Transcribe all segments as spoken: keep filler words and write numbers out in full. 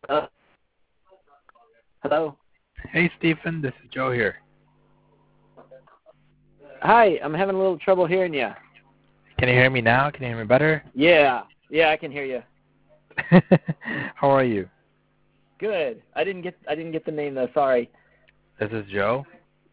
Uh, hello? Hey, Stephen, this is Joe here. Hi, I'm having a little trouble hearing you. Can you hear me now? Can you hear me better? Yeah, yeah, I can hear you. How are you? Good. I didn't get I didn't get the name though. Sorry. This is Joe.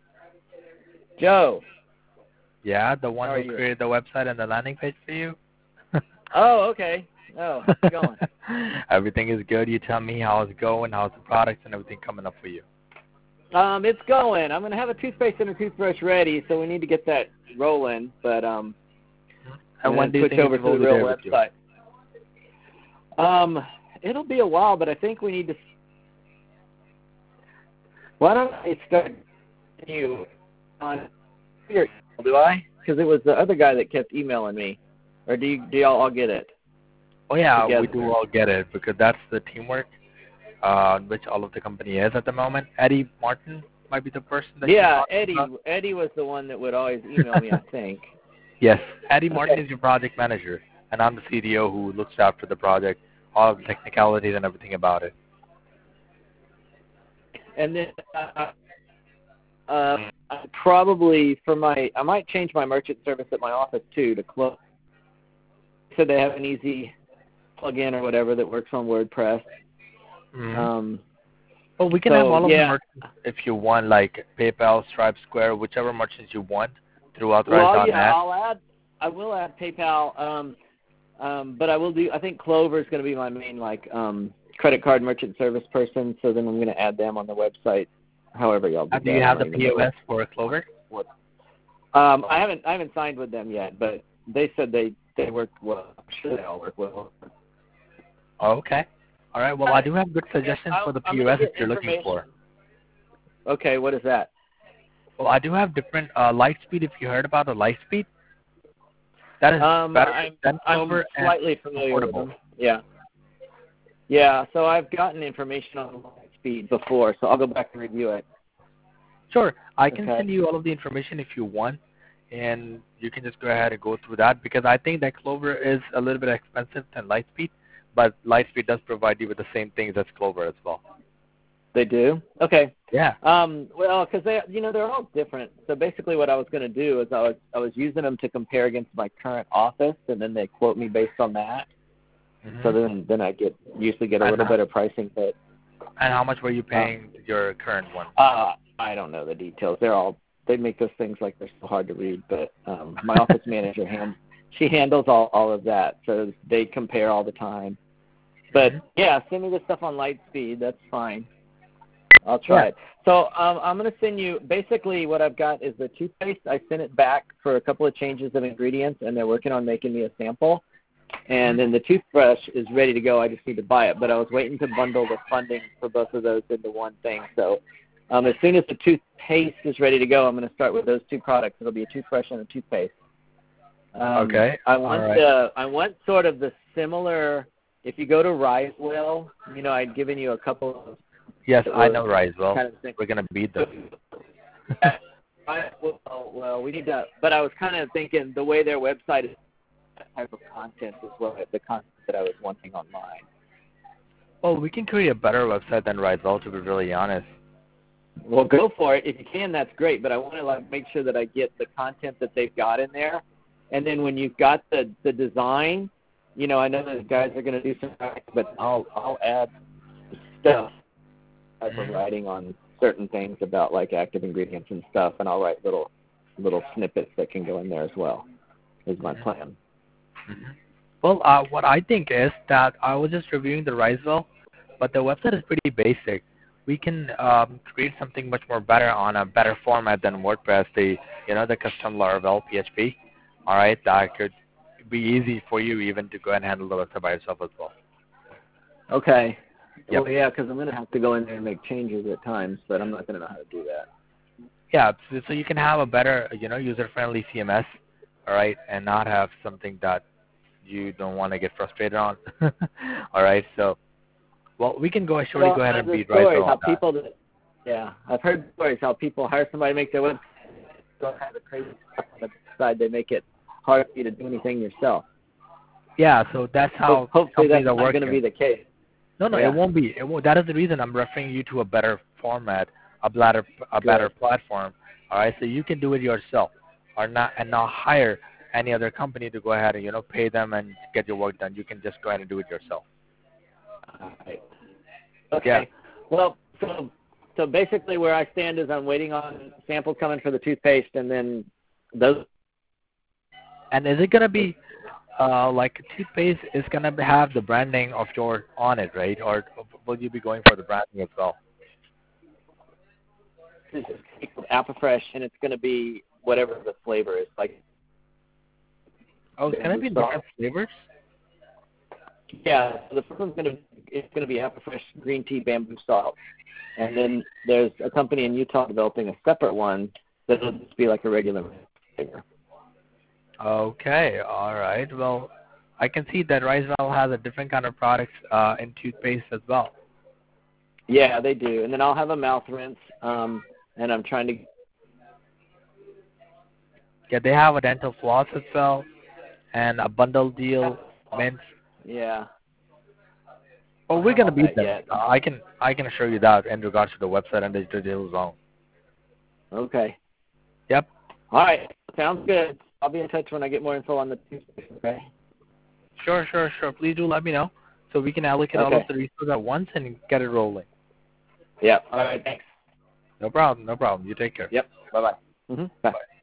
Joe. Yeah, the one How who are you? created the website and the landing page for you. Oh, okay. Oh, how's it going? Everything is good. You tell me how it's going, how's the products and everything coming up for you. Um, it's going. I'm gonna have a toothpaste and a toothbrush ready, so we need to get that rolling. But um, And when do you switch think over it to the will be real there with you? website. Um, it'll be a while, but I think we need to. Why don't I start you on your email, do I? Because it was the other guy that kept emailing me. Or do you, do y'all all get it? Oh yeah, Together. we do all get it because that's the teamwork, uh, which all of the company is at the moment. Eddie Martin might be the person that Yeah, you're talking Eddie. about. Eddie was the one that would always email me, I think. Yes, Eddie Martin Okay. is your project manager, and I'm the C D O who looks after the project, all of the technicalities and everything about it. And then uh, uh, I probably for my, I might change my merchant service at my office too to close. So they have an easy plug-in or whatever that works on WordPress. Mm-hmm. Um, well, we can so, have all of yeah. the merchants if you want, like PayPal, Stripe, Square, whichever merchants you want through authorize dot net. Well, yeah, I'll add. I will add PayPal, um, um, but I will do. I think Clover is going to be my main like um, credit card merchant service person. So then I'm going to add them on the website. However, y'all do Uh, do that. you I have the don't even know P O S for Clover? what. Um, I haven't. I haven't signed with them yet, but they said they they work well. I'm sure they all work well. Oh, okay. All right. Well, I do have good suggestions I'll, for the I'm P O gonna S if get you're looking for. Okay, what is that? Well, I do have different uh, Lightspeed. If you heard about the Lightspeed, that is Um, better I'm than Clover I'm slightly and familiar with affordable. them. Yeah. Yeah. So I've gotten information on Lightspeed before, so I'll go back and review it. Sure, I can Okay. send you all of the information if you want, and you can just go ahead and go through that because I think that Clover is a little bit expensive than Lightspeed, but Lightspeed does provide you with the same things as Clover as well. They do? Okay. Yeah. Um, well, because they, you know, they're all different. So basically, what I was going to do is I was I was using them to compare against my current office, and then they quote me based on that. Mm-hmm. So then then I get usually get a and little how, better pricing. But and how much were you paying uh, your current one? Uh, I don't know the details. They're all they make those things like they're so hard to read. But um, my office manager hand she handles all all of that, so they compare all the time. But yeah, send me the stuff on Lightspeed. That's fine. I'll try Yeah. it. So um, I'm going to send you, basically what I've got is the toothpaste. I sent it back for a couple of changes of ingredients, and they're working on making me a sample. And then the toothbrush is ready to go. I just need to buy it. But I was waiting to bundle the funding for both of those into one thing. So um, as soon as the toothpaste is ready to go, I'm going to start with those two products. It'll be a toothbrush and a toothpaste. Um, okay. I want all right. the, I want sort of the similar, if you go to Risewell, you know, I'd given you a couple of Yes, I know Risewell. Kind of We're going to beat them. I, well, well, we need to, but I was kind of thinking the way their website is, that type of content is what the content that I was wanting on mine. Well, we can create a better website than Risewell, to be really honest. Well, go for it. If you can, that's great, but I want to like make sure that I get the content that they've got in there. And then when you've got the, the design, you know, I know those guys are going to do some, but I'll, I'll add stuff. Type of writing on certain things about like active ingredients and stuff, and I'll write little little snippets that can go in there as well. Is my plan. Mm-hmm. Well, uh, what I think is that I was just reviewing the Risewell, but the website is pretty basic. We can um, create something much more better on a better format than WordPress. The you know the custom Laravel P H P. All right, that could be easy for you even to go and handle the website by yourself as well. Okay. Yep. Well, yeah, because I'm going to have to go in there and make changes at times, but I'm not going to know how to do that. Yeah, so, so you can have a better, you know, user-friendly C M S, all right, and not have something that you don't want to get frustrated on. All right, so, well, we can go surely well, go ahead and beat stories Risewell how on that. people that, yeah, I've heard stories how people hire somebody to make their website, all kinds of crazy stuff on the side. They make it hard for you to do anything yourself. Yeah, so that's how Hopefully companies that's are not working. going to be the case. No, no, Yeah. it won't be. It won't. That is the reason I'm referring you to a better format, a better, a better Good. platform. All right, so you can do it yourself, or not, and not hire any other company to go ahead and you know pay them and get your work done. You can just go ahead and do it yourself. All right. Okay. Yeah. Well, so so basically, where I stand is I'm waiting on samples coming for the toothpaste, and then those. And is it gonna be uh, like toothpaste is gonna have the branding of yours on it, right? Or will you be going for the branding as well? This is Aquafresh, and it's going to be whatever the flavor is. Like, Oh, it's gonna be different flavors. Yeah, so the first one's going to it's going to be Aquafresh green tea bamboo salt, and then there's a company in Utah developing a separate one that'll just be like a regular flavor. Okay, all right. Well, I can see that Risewell has a different kind of products uh, in toothpaste as well. Yeah, they do. And then I'll have a mouth rinse, um, and I'm trying to. Yeah, they have a dental floss as well, and a bundle deal mints. Yeah. Oh, we're gonna beat them. Yet. Uh, I can I can assure you that in regards to the website and the digital zone. Okay. Yep. All right. Sounds good. I'll be in touch when I get more info on the toothpaste. Okay. Sure, sure, sure. Please do let me know so we can allocate Okay. all of the resources at once and get it rolling. Yep. All right. Thanks. No problem. No problem. You take care. Yep. Bye-bye. Mm-hmm. Bye. Bye.